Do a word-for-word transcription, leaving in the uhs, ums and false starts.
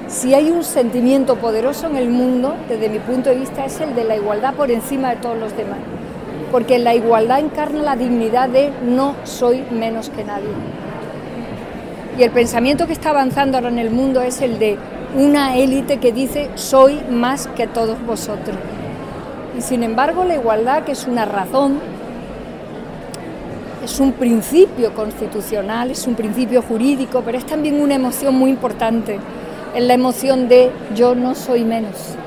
Si hay un sentimiento poderoso en el mundo, desde mi punto de vista, es el de la igualdad por encima de todos los demás. Porque la igualdad encarna la dignidad de no soy menos que nadie. Y el pensamiento que está avanzando ahora en el mundo es el de una élite que dice soy más que todos vosotros. Y sin embargo la igualdad, que es una razón, es un principio constitucional, es un principio jurídico, pero es también una emoción muy importante. Es la emoción de yo no soy menos.